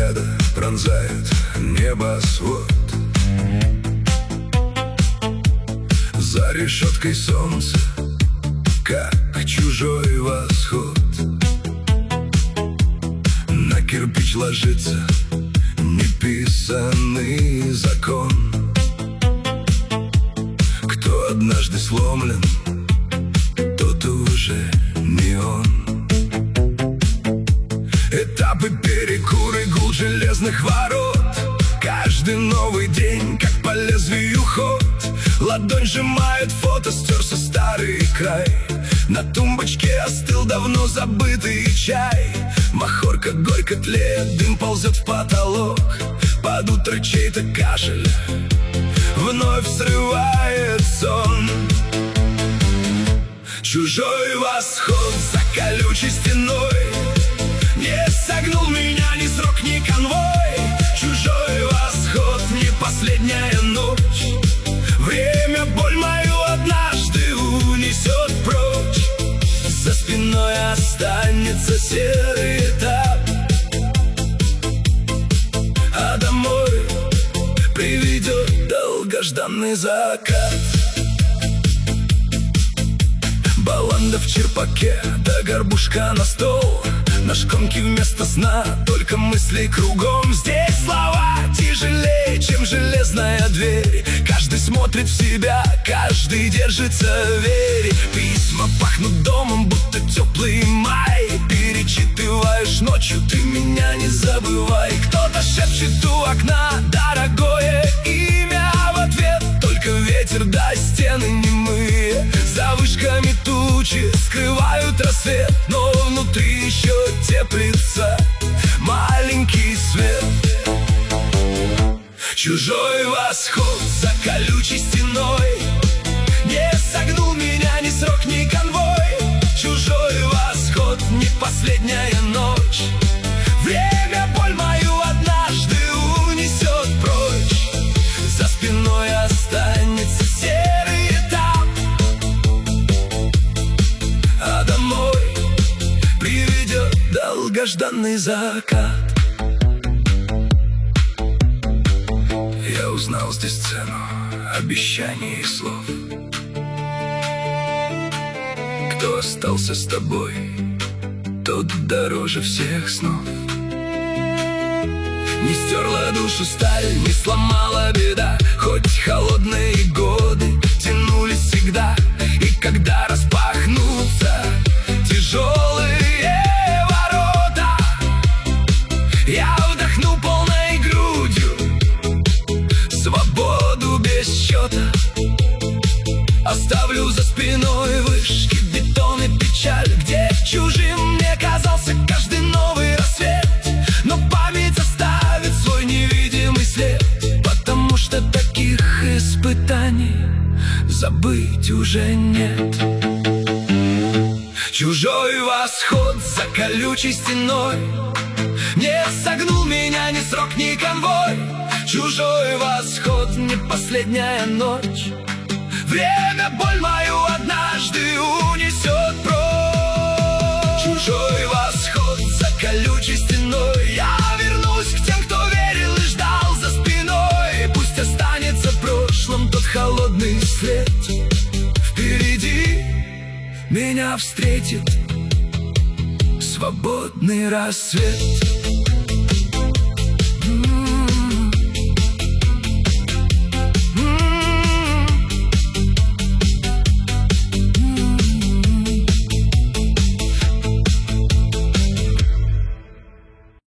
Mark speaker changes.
Speaker 1: взгляда пронзает небосвод. За решеткой солнца, как чужой восход. На кирпич ложится неписанный закон. Кто однажды сломлен, тот уже не он. Этапы, перекуры, гул железных ворот. Каждый новый день, как по лезвию ход. Ладонь сжимает фото, стерся старый край. На тумбочке остыл давно забытый чай. Махорка горько тлеет, дым ползет в потолок. Под утро чей-то кашель вновь срывает сон. Чужой восход за колючей стеной не согнул меня ни срок, ни конвой. Чужой восход, не последняя ночь. Время боль мою однажды унесет прочь. За спиной останется серый этап, а домой приведет долгожданный закат. Баланда в черпаке, да горбушка на стол. На шконке вместо сна только мысли кругом. Здесь слова тяжелее, чем железная дверь. Каждый смотрит в себя, каждый держится в вере. Письма пахнут домом, будто теплый май. Перечитываешь ночью, ты меня не забывай. Кто-то шепчет у окна дорогое имя, а в ответ только ветер да стены немые. За вышками тучи скрывают рассвет, но внутри еще теплится маленький свет. Чужой восход за колючей стеной не согнул меня ни срок, ни конвой. Чужой восход, не последняя ночь. Время боль мою однажды унесет прочь. За спиной останется серый этап, а домой приведет долгожданный закат. Я узнал здесь цену обещаний и слов. Кто остался с тобой, тот дороже всех снов. Не стерла душу сталь, не сломала беда. Хоть холодные годы тянулись всегда. И когда распахнутся тяжелые ворота, я вдохну полной грудью свободу без счета. Оставлю за спиной вышки, бетон и печаль, где чужим мне казался каждый новый рассвет. Но память оставит свой невидимый след, потому что таких испытаний забыть уже нет. Чужой восход за колючей стеной не согнул меня ни срок, ни конвой. Чужой восход, не последняя ночь. Время боль мою однажды унесет прочь. Чужой восход за колючей стеной. Я вернусь к тем, кто верил и ждал за спиной. Пусть останется в прошлом тот холодный след. Впереди меня встретит свободный рассвет.